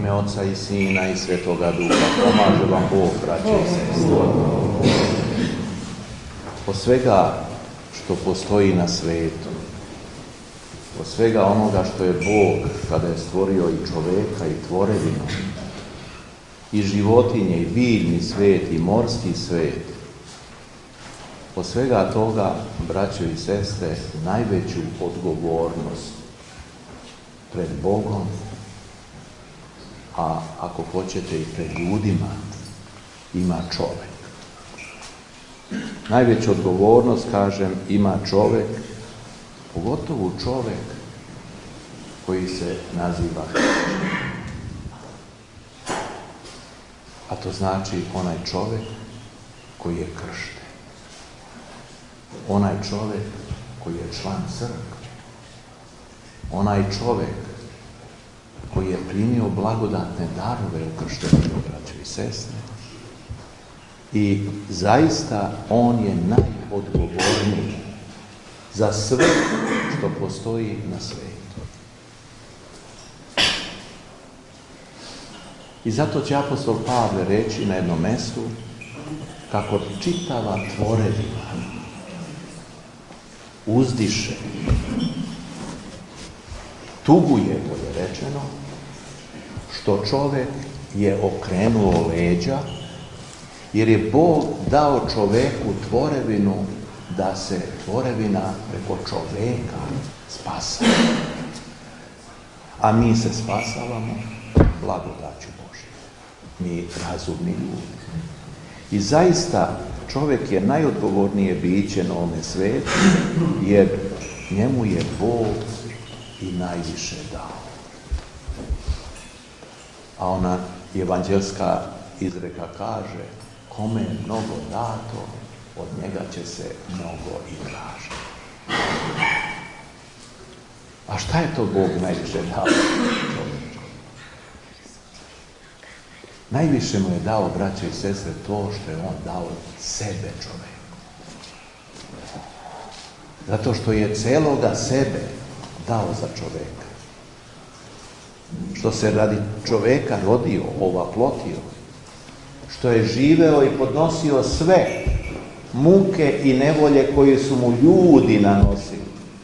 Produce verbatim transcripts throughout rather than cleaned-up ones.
ime Oca i Sina i Svetoga Duha. Pomaže vam Bog, braće i sestre. Od svega što postoji na svijetu, od svega onoga što je Bog kada je stvorio i čoveka i tvorevinu, i životinje, i biljni svijet, i morski svijet, od svega toga, braćo i sestre, najveću odgovornost pred Bogom, a ako hoćete i pred ljudima, ima čovjek. Najveću odgovornost, kažem, ima čovjek, pogotovo čovjek koji se naziva hrišćanin. A to znači onaj čovjek koji je kršten. Onaj čovjek koji je član crkve. Onaj čovjek koji je primio blagodatne darove u krštenju, braćo i sestre. I zaista on je najodgovorniji za sve što postoji na svijetu. I zato će apostol Pavle reći na jednom mjestu kako čitava tvorevina uzdiše, tuguje, bolje rečeno, što čovjek je okrenuo leđa, jer je Bog dao čovjeku tvorevinu da se tvorevina preko čovjeka spasa. A mi se spasavamo blagodaću Božju. Mi razumni ljudi. I zaista čovjek je najodgovornije biće na ovome svijetu, jer njemu je Bog i najviše dao. A ona evanđelska izreka kaže, kome je mnogo dato, od njega će se mnogo i tražiti. A šta je to Bog najviše dao čovjeku? Najviše mu je dao, braće i sestre, to što je on dao sebe čovjeku. Zato što je celoga sebe dao za čovjeka. Što se radi čovjeka rodio, ovaplotio, što je živeo i podnosio sve muke i nevolje koje su mu ljudi nanosili.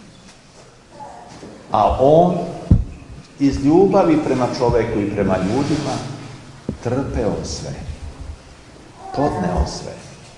A on iz ljubavi prema čovjeku i prema ljudima trpeo sve, podneo sve.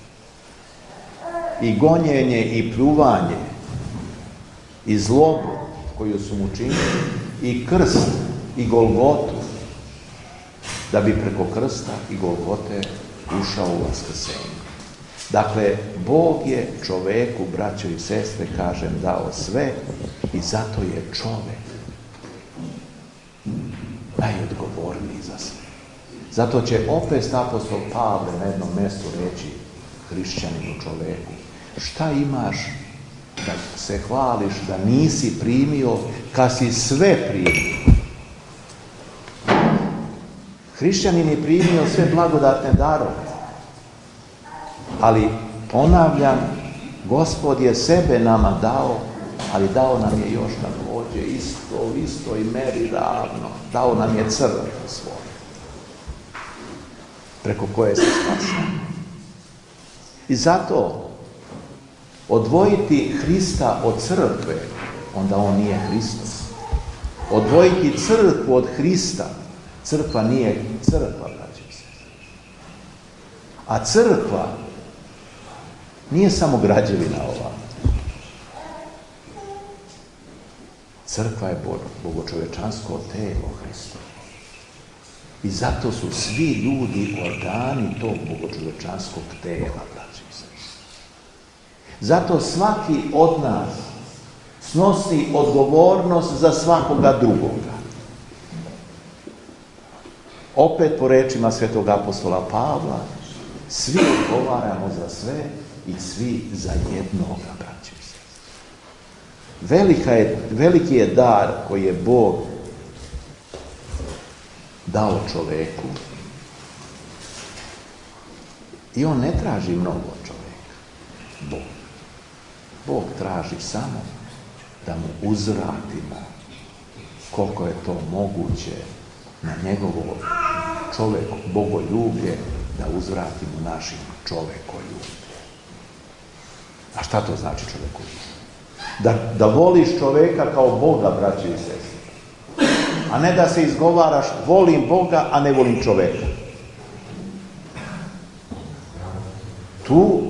I gonjenje i pljuvanje i zlobu koju su mu činili i krst i Golgotu, da bi preko krsta i Golgote ušao u vaskrsenje. Dakle, Bog je čoveku, braćo i sestre, kažem, dao sve i zato je čovek najodgovorniji za sve. Zato će opet apostol Pavle na jednom mjestu reći hrišćaninu čoveku, šta imaš da se hvališ da nisi primio kad si sve primio? Hrišćanin je primio sve blagodatne darove. Ali, ponavljam, Gospod je sebe nama dao, ali dao nam je još također isto, u istoj meri ravno. Dao nam je crkvu svoju, preko koje se spasamo. I zato, odvojiti Hrista od crkve, onda on nije Hristos. Odvojiti crkvu od Hrista, crkva nije crkva, braćo i sestre. A crkva nije samo građevina ova. Crkva je bogočovečansko telo Hristovo. I zato su svi ljudi organi tog bogočovečanskog tela, braćo i sestre. Zato svaki od nas snosi odgovornost za svakoga drugoga. Opet po rečima svetog apostola Pavla, svi odgovaramo za sve i svi za jednoga, braćo i sestre. Velika je, veliki je dar koji je Bog dao čoveku. I on ne traži mnogo od čoveka. Bog. Bog traži samo da mu uzvratimo koliko je to moguće na njegovo čovjek bogoljublje, da uzvratimo našim čovjekoljublje. A šta to znači čovjekoljublje? Da, da voliš čovjeka kao Boga, braće i sestre. A ne da se izgovaraš, volim Boga, a ne volim čovjeka. Tu,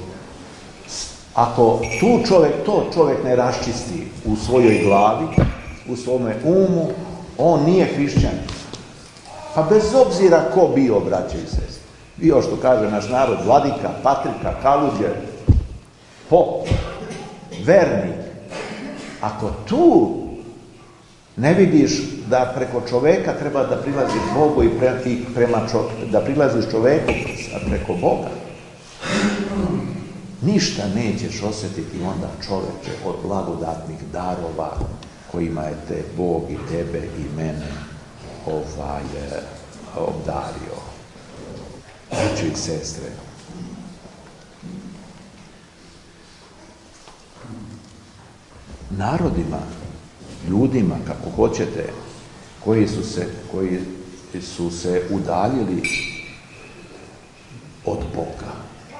ako tu čovjek, to čovjek ne raščisti u svojoj glavi, u svome umu, on nije hrišćan. Pa bez obzira ko bio, braće i sestre. Bio, što kaže naš narod, vladika, patrika, kaluđer, pop, vernik. Ako tu ne vidiš da preko čovjeka treba da prilaziš Bogu i, pre, i prema čo, da prilaziš čovjeku preko Boga, ništa nećeš osjetiti onda, čovječe, od blagodatnih darova kojima je te Bog i tebe i mene ovaj, obdario. Braćo i sestre, narodima, ljudima, kako hoćete, koji su se, koji su se udaljili od Boga,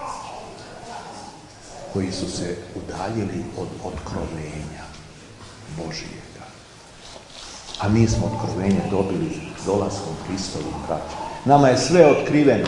koji su se udaljili od otkrovenja Božijega. A mi smo otkrovenje dobili dolaskom Hristovim, braća. Nama je sve otkriveno.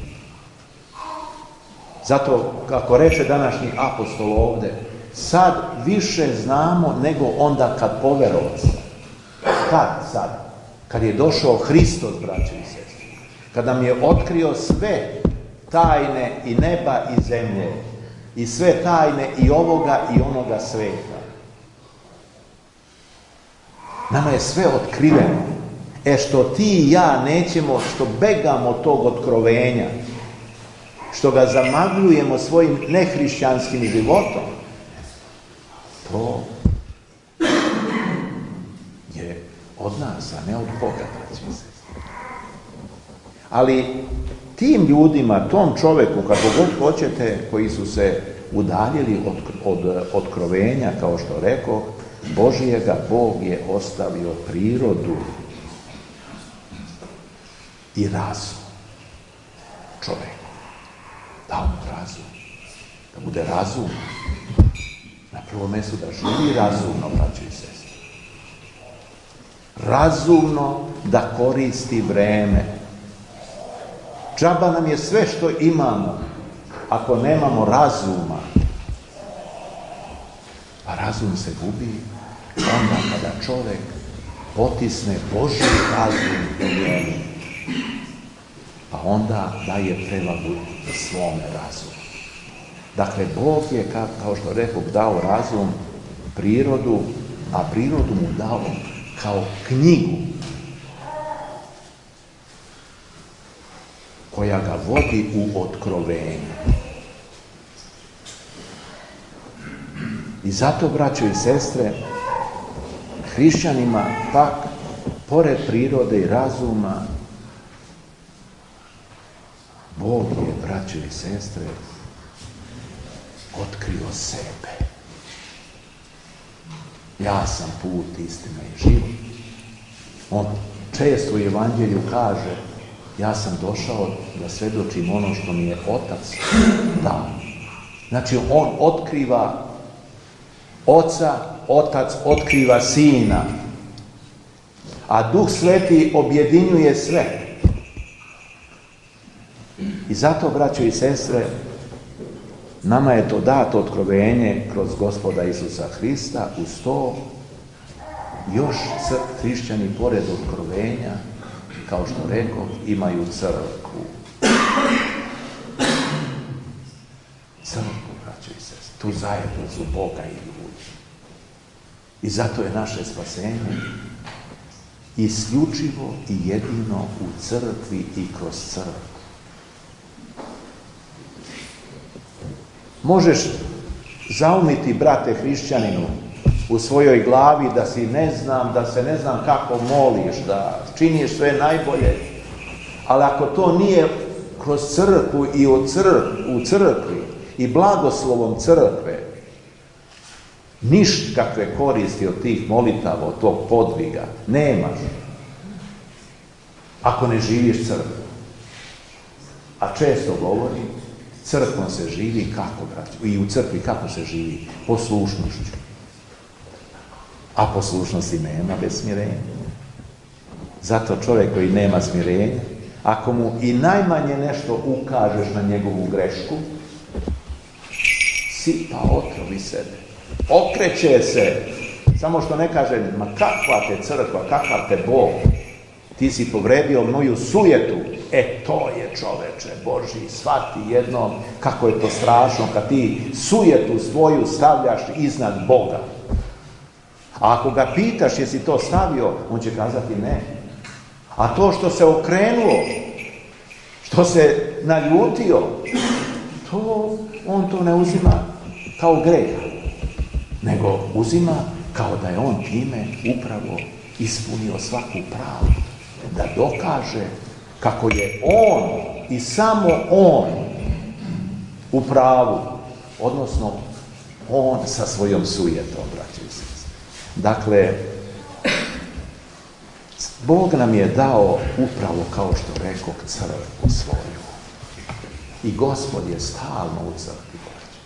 Zato, kako reče današnji apostol ovde, sad više znamo nego onda kad poverovac. Kad sad? Kad je došao Hristos, braće i sestre. Kad nam je otkrio sve tajne i neba i zemlje. I sve tajne i ovoga i onoga sveta. Nama je sve otkriveno. E što ti i ja nećemo, što begamo tog otkrovenja, što ga zamagljujemo svojim nehrišćanskim životom, to je od nas, a ne od Boga, braći i sestre. Ali tim ljudima, tom čovjeku, kako god hoćete, koji su se udaljili od, od otkrovenja, kao što rekao, Božijega, Bog je ostavio prirodu i razum čovjeku. Dao mu razum. Da bude razum. Na prvom mjestu da živi razumno, braćo i sestre. Razumno da koristi vreme. Džaba nam je sve što imamo, ako nemamo razuma. A razum se gubi onda kada čovjek potisne Božji razum u njemu. Pa onda daje prevagu svome razumu. Dakle, Bog je, kao što rekao, dao razum, prirodu, a prirodu mu dao kao knjigu koja ga vodi u otkrovenju. I zato, braćo i sestre, hrišćanima pak, pored prirode i razuma, Bog je, braćo i sestre, otkrio sebe. Ja sam put, istina i život. On često u Evanđelju kaže, ja sam došao da svjedočim ono što mi je Otac dao. Znači, on otkriva Oca, Otac otkriva Sina, a Duh Sveti objedinjuje sve. I zato, braćo i sestre, nama je to dato otkrovenje kroz Gospoda Isusa Hrista. Uz to još hrišćani pored otkrovenja, kao što rekao, imaju crkvu. Crkvu, braćo i sestre, tu zajednicu Boga i ljudi. I zato je naše spasenje isključivo i jedino u crkvi i kroz crkvu. Možeš zaumiti, brate hrišćaninu, u svojoj glavi da si ne znam, da se ne znam kako moliš, da činiš sve najbolje. Ali ako to nije kroz crkvu i u crkvi, u crkvi i blagoslovom crkve, ništa kakve koristi od tih molitava, od tog podviga, nemaš. ako ne živiš crkvu. A često govori, crkvom se živi kako, braćo? I u crkvi kako se živi? Poslušnošću. A poslušnosti nema bez smirenja. Zato čovjek koji nema smirenja, ako mu i najmanje nešto ukažeš na njegovu grešku, sipa otrovi sebe. Okreće se. Samo što ne kaže, ma kakva te crkva, kakav te Bog. Ti si povredio moju sujetu. E, to je, čoveče Božji, shvati jednom kako je to strašno kad ti sujetu svoju stavljaš iznad Boga. A ako ga pitaš jesi to stavio, on će kazati ne. A to što se okrenulo, što se naljutio, to on to ne uzima kao greh, nego uzima kao da je on time upravo ispunio svaku pravdu, da dokaže kako je on i samo on u pravu, odnosno on sa svojom sujetom, braći i sestre. Dakle, Bog nam je dao upravo, kao što rekoh, crkvu svoju. I Gospod je stalno u crkvi.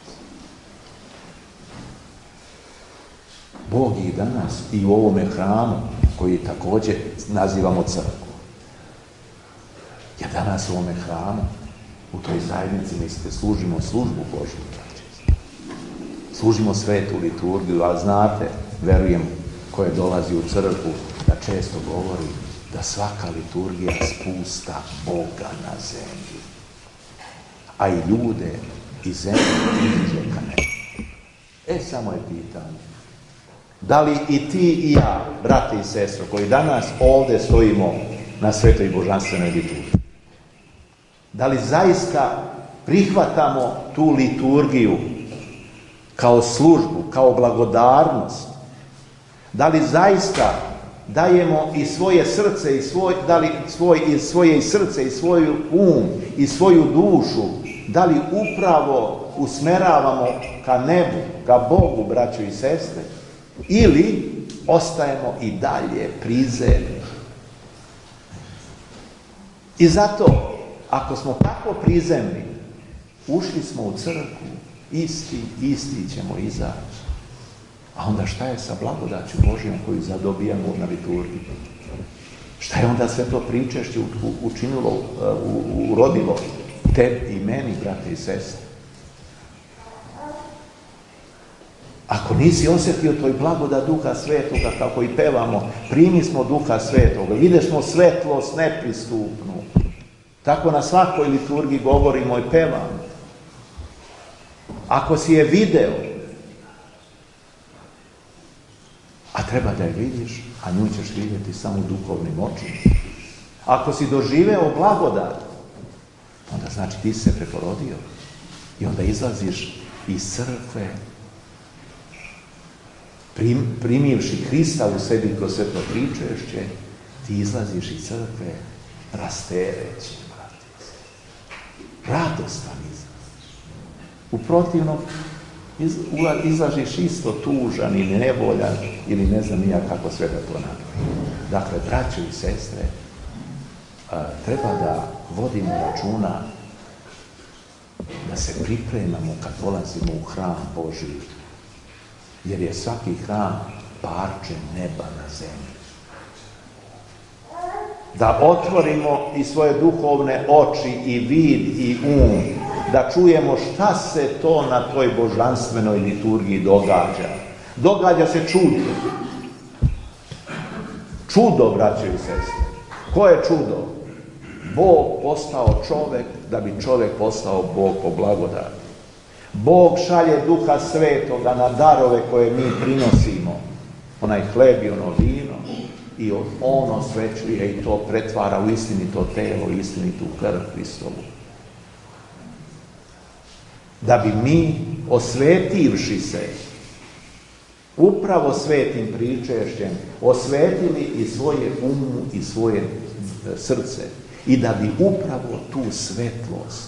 Bog je i danas i u ovome hramu, koji također nazivamo crkvu. Jer danas u ovome hramu, u toj zajednici, mislite, služimo službu Božju. Služimo svetu liturgiju, ali znate, verujem, koje dolazi u crkvu, da često govori da svaka liturgija spusta Boga na zemlji. A i ljude i zemlju diže ka nebu. E, samo je pitanje. Da li i ti i ja, brate i sestro, koji danas ovdje stojimo na svetoj božanstvenoj liturgiji, da li zaista prihvatamo tu liturgiju kao službu, kao blagodarnost? Da li zaista dajemo i svoje srce i svoj, da li svoj, i svoje i srce i svoju um i svoju dušu, da li upravo usmeravamo ka nebu, ka Bogu, braćo i sestre, ili ostajemo i dalje prizemni? I zato, ako smo tako prizemni, ušli smo u crkvu, isti, isti ćemo izaći. A onda šta je sa blagodaću Božjom koju zadobijamo na liturgiji? Šta je onda sve to pričešće učinilo, urodilo tebi i meni, brate i sestre? Ako nisi osjetio toj blagodat Duha Svetoga, kako i pevamo, primi smo Duha Svetoga, vidjeli smo svetlost nepristupnu. Tako na svakoj liturgiji govorimo i pevamo. Ako si je video, a treba da je vidiš, a nju ćeš vidjeti samo duhovnim očima. Ako si doživeo blagodat, onda znači ti si se preporodio. I onda izlaziš iz crkve, prim, primivši Hrista u sebi kroz sve to pričešće, ti izlaziš iz crkve rasterećen, brate. Radostan izlaziš. U protivnom, Iz, izlažiš isto tužan ili nevoljan ili ne znam nija kako sve da to napravi. Dakle, braćo i sestre, a, treba da vodimo računa da se pripremamo kad dolazimo u hram Božji, jer je svaki hram parče neba na zemlji. Da otvorimo i svoje duhovne oči i vid i um, da čujemo šta se to na toj božanstvenoj liturgiji događa. Događa se čudo. Čudo, braćo i sestre. Ko je čudo? Bog postao čovjek da bi čovjek postao Bog po blagodati. Bog šalje Duha Svetoga na darove koje mi prinosimo. Onaj hleb i ono vino. I on osvećuje i to pretvara u istinito telo, istinitu krv Hristovu. Da bi mi, osvetivši se, upravo svetim pričešćem, osvetili i svoje umu i svoje srce. I da bi upravo tu svetlost,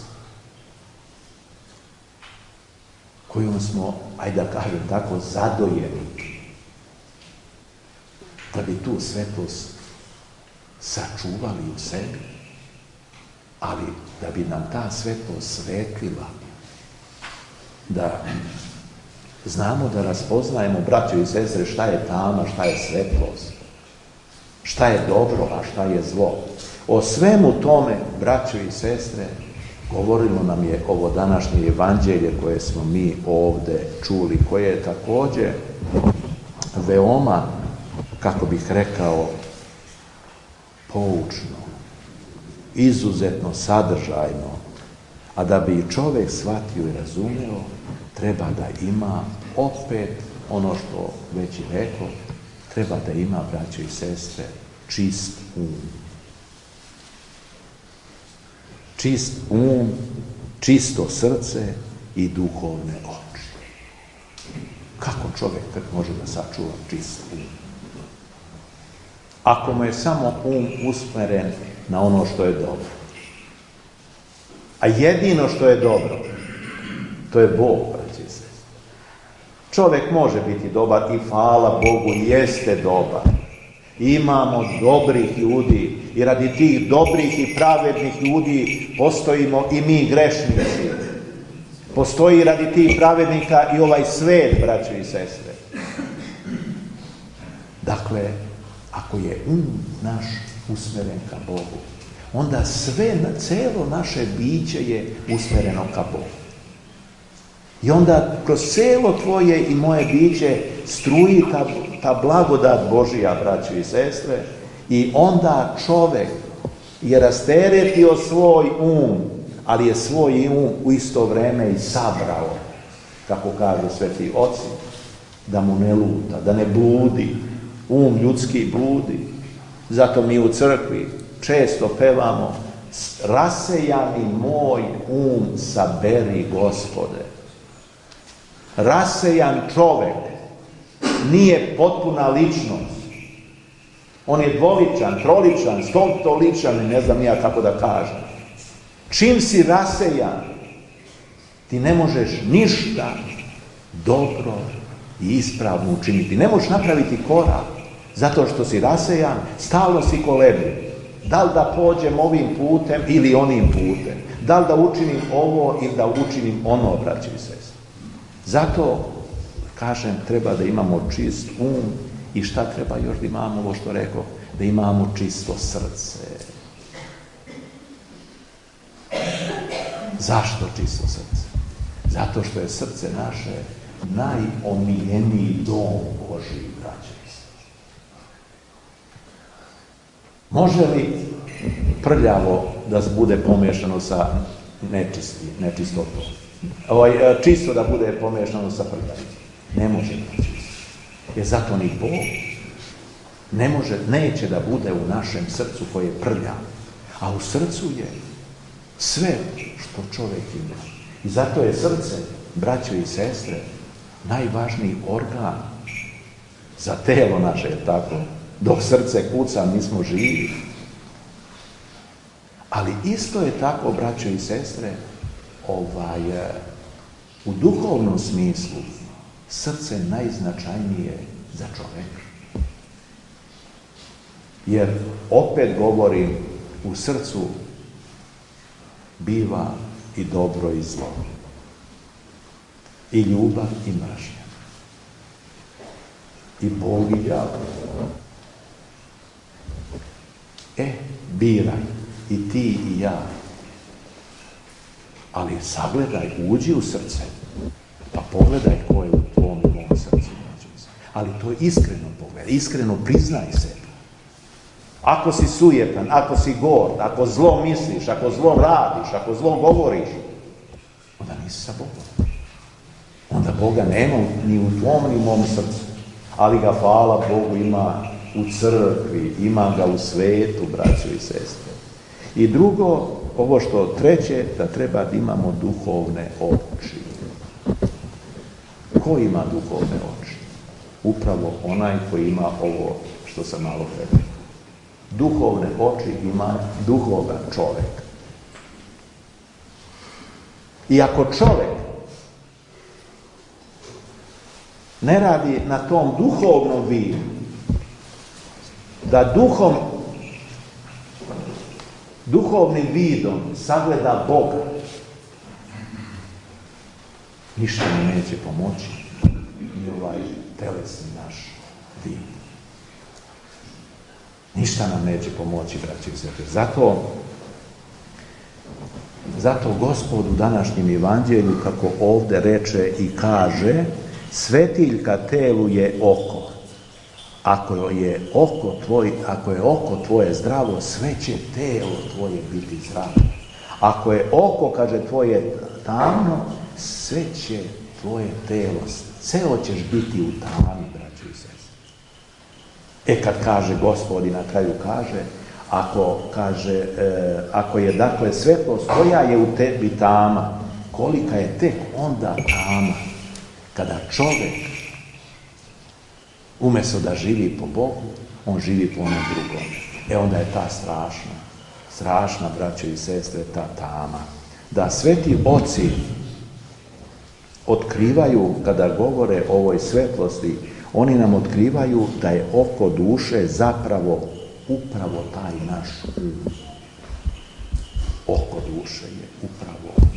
kojom smo, ajde da kažem tako, zadojeni, da bi tu svetlost sačuvali u sebi, ali da bi nam ta svetlost svetlila, da znamo da raspoznajemo, braćo i sestre, šta je tama, šta je svetlost, šta je dobro, a šta je zlo. O svemu tome, braćo i sestre, govorilo nam je ovo današnje evanđelje koje smo mi ovde čuli, koje je također veoma, kako bih rekao, poučno, izuzetno sadržajno, a da bi čovjek shvatio i razumeo, treba da ima opet ono što već i rekao, treba da ima, braćo i sestre, čist um. Čist um, čisto srce i duhovne oči. Kako čovjek može da sačuva čist um? Ako mu je samo um usmeren na ono što je dobro. A jedino što je dobro, to je Bog, braći i sestre. Čovjek može biti dobar i hvala Bogu, jeste dobar. Imamo dobrih ljudi i radi tih dobrih i pravednih ljudi postojimo i mi grešnici. Postoji radi tih pravednika i ovaj svet, braćo i sestre. Dakle, ako je um naš usmeren ka Bogu, onda sve, celo naše biće je usmereno ka Bogu. I onda kroz celo tvoje i moje biće struji ta, ta blagodat Božija, braćo i sestre, i onda čovjek je rasteretio svoj um, ali je svoj um u isto vrijeme i sabrao, kako kažu sveti oci, da mu ne luta, da ne bludi. Um ljudski bludi. Zato mi u crkvi često pevamo: rasejani moj um saberi, Gospode. Rasejan čovjek nije potpuna ličnost. On je dvoličan, troličan, stotoličan, ne znam ja kako da kažem. Čim si rasejan, ti ne možeš ništa dobro i ispravno učiniti. Ne možeš napraviti korak, zato što si rasejan, stalno si kolebljiv. Da li da pođem ovim putem ili onim putem? Da li da učinim ovo ili da učinim ono, braći i sestre? Zato, kažem, treba da imamo čist um i šta treba još da imamo, ovo što rekao, da imamo čisto srce. Zašto čisto srce? Zato što je srce naše najomiljeniji dom Božji, braće i sestre. Može li prljavo da bude pomešano sa nečisti, nečistotom? Ovaj, čisto da bude pomešano sa prljavim? Ne može biti. Jer zato ni Bog ne može, neće da bude u našem srcu koje je prljavo. A u srcu je sve što čovjek ima. I zato je srce, braćo i sestre, najvažniji organ za telo naše, je tako? Dok srce kuca, mi smo živi. Ali isto je tako, braćo i sestre, ovaj, u duhovnom smislu srce najznačajnije za čovjeka. Jer, opet govorim, u srcu biva i dobro i zlo. I ljubav i mržnja. I Bog i đavo. E, biraj, i ti i ja. Ali sagledaj, uđi u srce, pa pogledaj ko je u tvom i mom srcu. Ali to je iskreno pogledaj, iskreno priznaj sebi. Ako si sujetan, ako si gord, ako zlo misliš, ako zlo radiš, ako zlo govoriš, onda nisi sa Bogom. Onda Boga nema ni u tvom ni u mom srcu. Ali ga, hvala Bogu, ima u crkvi, ima ga u svetu, braćo i sestre. I drugo, ovo što treće, da treba da imamo duhovne oči. Ko ima duhovne oči? Upravo onaj koji ima ovo što sam malo rekao. Duhovne oči ima duhovan čovjek. I ako čovjek ne radi na tom duhovnom vidu, da duhom duhovnim vidom sagleda Boga, ništa mi neće pomoći ni ovaj telesni naš vid. Ništa nam neće pomoći, braći i sestre. Zato, zato Gospod u današnjem evanđelju, kako ovdje reče i kaže, svetiljka telu je oko. Ako je oko tvoj, ako je oko tvoje zdravo, sve će telo tvoje biti zdravo. Ako je oko, kaže, tvoje tamno, sve će tvoje telo, ceo ćeš biti u tami, braći i sestre. E kad kaže Gospod i na kraju kaže, ako, kaže, e, ako je dakle svetlost koja je u tebi tama, kolika je tek onda tama, kada čovjek umjesto da živi po Bogu, on živi po onom drugom. E onda je ta strašna, strašna, braćo i sestre, ta tama. Da sveti oci otkrivaju, kada govore o ovoj svetlosti, oni nam otkrivaju da je oko duše zapravo upravo taj naš um. Oko duše je upravo.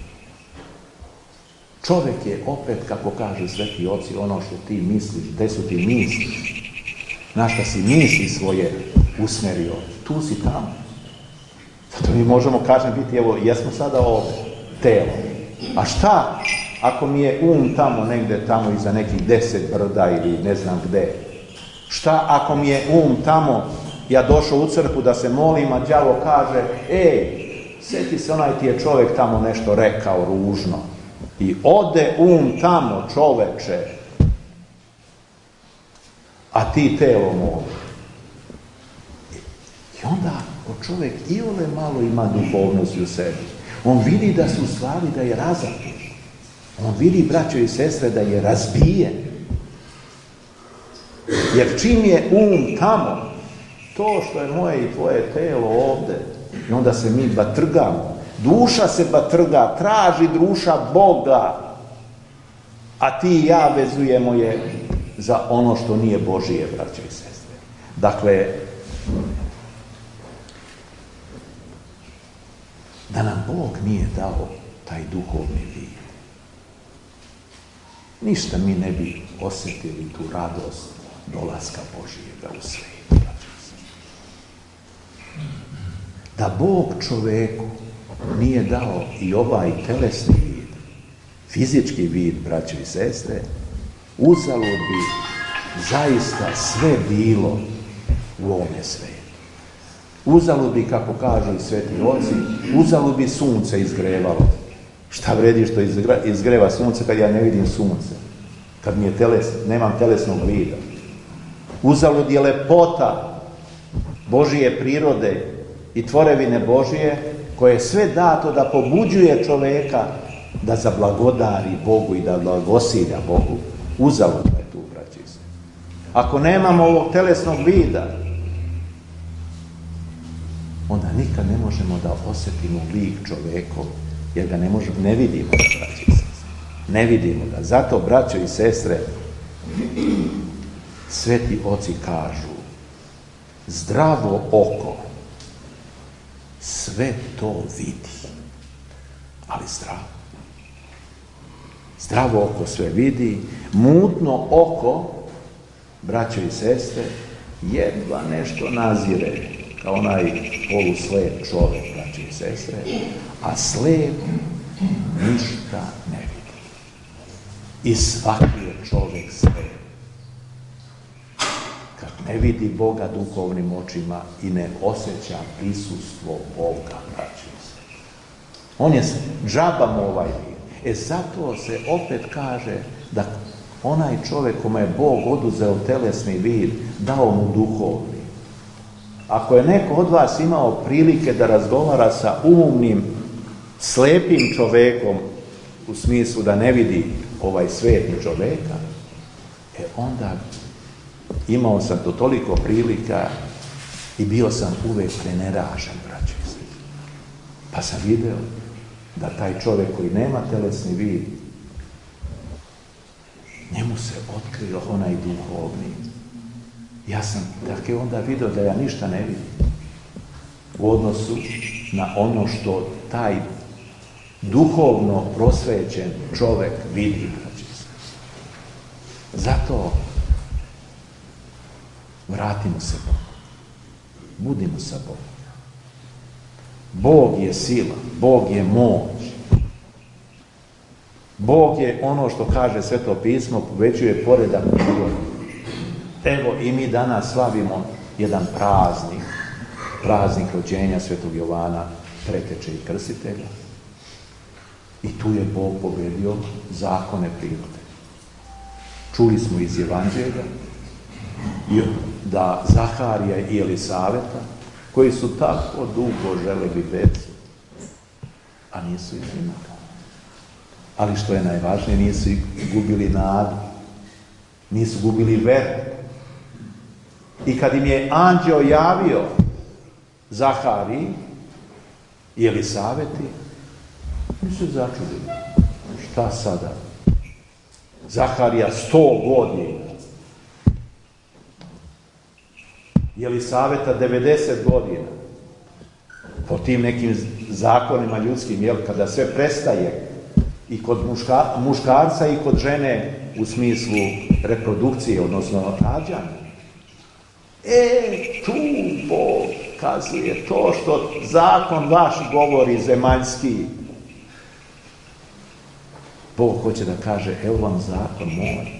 Čovjek je opet, kako kaže sveti oci, ono što ti misliš, gde su ti misli, na šta si misli svoje usmerio, tu si tamo. Zato mi možemo, kažem, biti, evo, jesmo sada ovdje, telo. A šta ako mi je um tamo, negde tamo iza nekih deset brda ili ne znam gde? Šta ako mi je um tamo, ja došao u crkvu da se molim, a đavo kaže, ej, sjeti se, onaj ti je čovjek tamo nešto rekao ružno. I ode um tamo, čoveče, a ti telo moli. I onda, ako čovjek iole malo ima duhovnosti u sebi, on vidi da su stvari, da je razapet. On vidi, braćo i sestre, da je razbijen. Jer čim je um tamo, to što je moje i tvoje telo ovdje, i onda se mi batrgamo. Duša se batrga, traži duša Boga, a ti i ja vezujemo je za ono što nije Božije, braćo i sestre. Dakle, da nam Bog nije dao taj duhovni vid, ništa mi ne bi osjetili tu radost dolaska Božijega u svijet, braćo i sestre. Da Bog čoveku nije dao i ovaj telesni vid, fizički vid, braćo i sestre, uzalud bi zaista sve bilo u ovome svijetu. Uzalud bi, kako kažu i sveti oci, uzalud bi sunce izgrevalo. Šta vredi što izgreva sunce kad ja ne vidim sunce? Kad mi je teles, nemam telesnog vida. Uzalud je lepota Božije prirode i tvorevine Božije, koje je sve dato da pobuđuje čoveka da zablagodari Bogu i da blagosilja Bogu. Uzaludno je tu, braći se. Ako nemamo ovog telesnog vida, onda nikad ne možemo da osjetimo lik čovekov, jer ga ne, možemo, ne vidimo ga, braći i sestre. Ne vidimo ga. Zato, braćo i sestre, sveti oci kažu, zdravo oko sve to vidi, ali zdravo. Zdravo oko sve vidi, mutno oko, braćo i sestre, jedva nešto nazire, kao onaj poluslep čovjek, braćo i sestre, a slep ništa ne vidi. I svaki je čovjek slep. Kad ne vidi Boga duhovnim očima i ne osjeća prisustvo Boga, braćo i sestre. On je džaba mu ovaj vid. E zato se opet kaže da onaj čovjek kome je Bog oduzeo telesni vid, dao mu duhovni. Ako je neko od vas imao prilike da razgovara sa umnim, slepim čovjekom, u smislu da ne vidi ovaj svijet čovjeka, e onda imao sam to toliko prilika i bio sam uvek preneražen, braćo i sestre. Pa sam video da taj čovjek koji nema telesni vid, njemu se otkrio onaj duhovni. Ja sam tako onda vidio da ja ništa ne vidim u odnosu na ono što taj duhovno prosvećen čovjek vidi. Zato vratimo se Bogu. Budimo sa Bogom. Bog je sila, Bog je moć. Bog je ono što kaže Sveto pismo, povećuje poredak života. Evo i mi danas slavimo jedan praznik, praznik rođenja Svetog Jovana, preteče i krstitelja. I tu je Bog pobedio zakone prirode. Čuli smo iz Evanđelja da Zaharija i Elisaveta, koji su tako dugo želeli decu, a nisu ih imali. Ali što je najvažnije, nisu gubili nadu, nisu gubili veru. I kad im je anđeo javio Zahariji i Elisaveti, oni su začudili. Šta sada? Zaharija sto godina. Elisaveta devedeset godina. Po tim nekim zakonima ljudskim, jel, kada sve prestaje i kod muška, muškarca i kod žene u smislu reprodukcije, odnosno rađanja. E, tu Bog kazuje to što zakon vaš govori zemaljski. Bog hoće da kaže, evo vam zakon moj.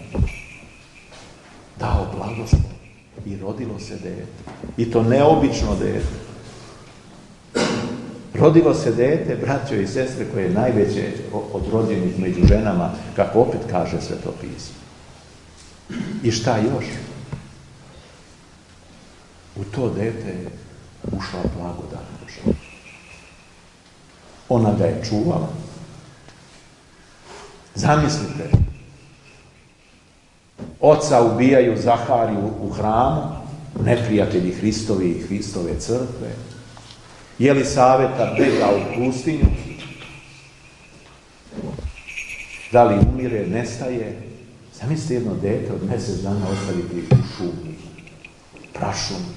Dao blagoslov i rodilo se dete. I to neobično dete. Rodilo se dete, braćo i sestre, koje je najveće od rođenih među ženama, kako opet kaže Sveto pismo. I šta još? U to dete je ušla blagodat Božja. Ona ga je čuvala. Zamislite, oca ubijaju Zahariju u hramu, neprijatelji Hristovi i Hristove crkve. Elisaveta bega u pustinju. Da li umire, nestaje? Zamislite jedno dete od mjesec dana ostaviti u šumi, prašumi.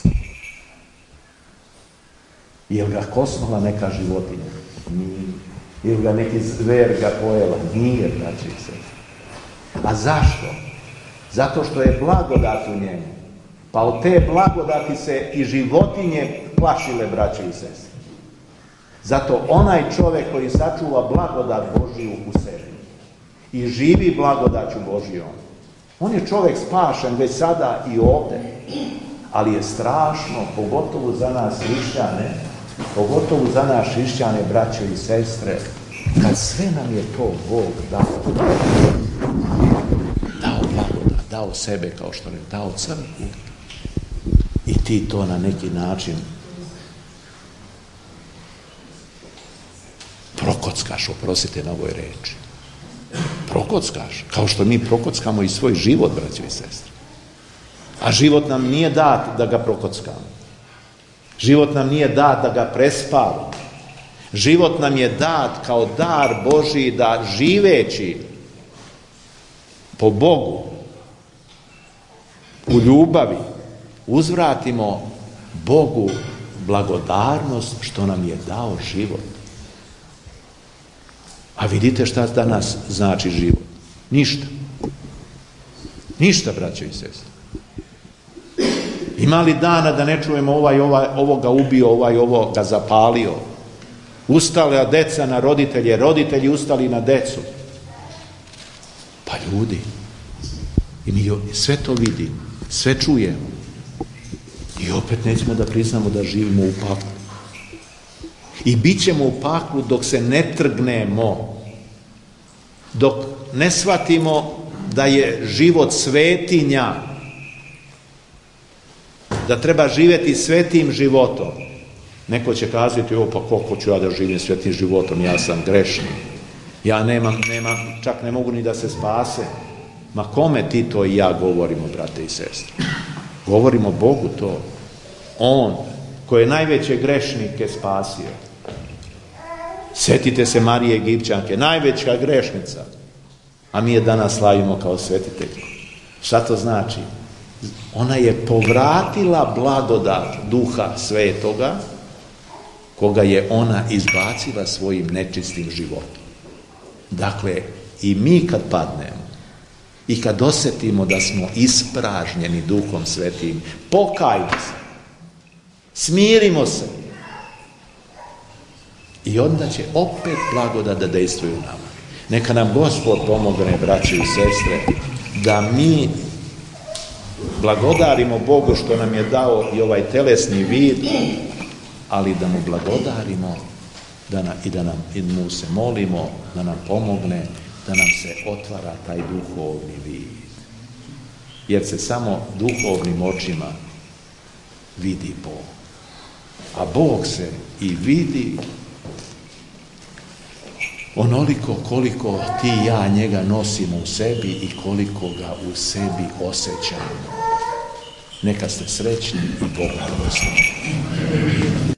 Je li ga kosnula neka životinja? Nije. Je li ga neki zver ga pojela? Nije, braći i sestre. A zašto? Zato što je blagodat u njemu. Pa od te blagodati se i životinje plašile, braće i sestre. Zato onaj čovjek koji sačuva blagodat Božiju u sebi i živi blagodaću Božijom, on je čovjek spašen već sada i ovdje. Ali je strašno, pogotovo za nas hrišćane, pogotovo za nas hrišćane, braćo i sestre, kad sve nam je to Bog dao. Dao blagodat, dao sebe, kao što je dao crkvu. I ti to na neki način prokockaš, oprostite na ovoj reči. Prokockaš, kao što mi prokockamo i svoj život, braćo i sestre. A život nam nije dat da ga prokockamo. Život nam nije dat da ga prespavamo. Život nam je dat kao dar Božiji da živeći po Bogu u ljubavi uzvratimo Bogu blagodarnost što nam je dao život. A vidite šta danas znači život? Ništa. Ništa, braćo i sestre. Ima li dana da ne čujemo ovaj, ovaj ovoga ubio, ovaj ovoga zapalio? Ustala deca na roditelje, roditelji ustali na decu. Pa ljudi, i mi sve to vidimo, sve čujemo. I opet nećemo da priznamo da živimo u paklu. I bit ćemo u paklu dok se ne trgnemo, dok ne shvatimo da je život svetinja, da treba živjeti svetim životom. Neko će kazati, o pa koliko ću ja da živim svetim životom, ja sam grešni. Ja nemam, nemam, čak ne mogu ni da se spase. Ma kome ti to i ja govorimo, brate i sestre? Govorimo Bogu to. On, koji je najveće grešnike spasio. Sjetite se Marije Egipćanke, najveća grešnica. A mi je danas slavimo kao svetitelj. Šta to znači? Ona je povratila blagodat Duha Svetoga, koga je ona izbacila svojim nečistim životom. Dakle, i mi kad padnemo i kad osjetimo da smo ispražnjeni Duhom Svetim, pokajmo se, smirimo se i onda će opet blagodat da dejstvuje u nama. Neka nam Gospod pomogne, braće i sestre, da mi blagodarimo Bogu što nam je dao i ovaj telesni vid, ali da mu blagodarimo da na, i da nam, i mu se molimo da nam pomogne, da nam se otvara taj duhovni vid. Jer se samo duhovnim očima vidi Bog. A Bog se i vidi onoliko koliko ti i ja njega nosimo u sebi i koliko ga u sebi osjećamo. Neka ste srećni i Bog blagoslovi.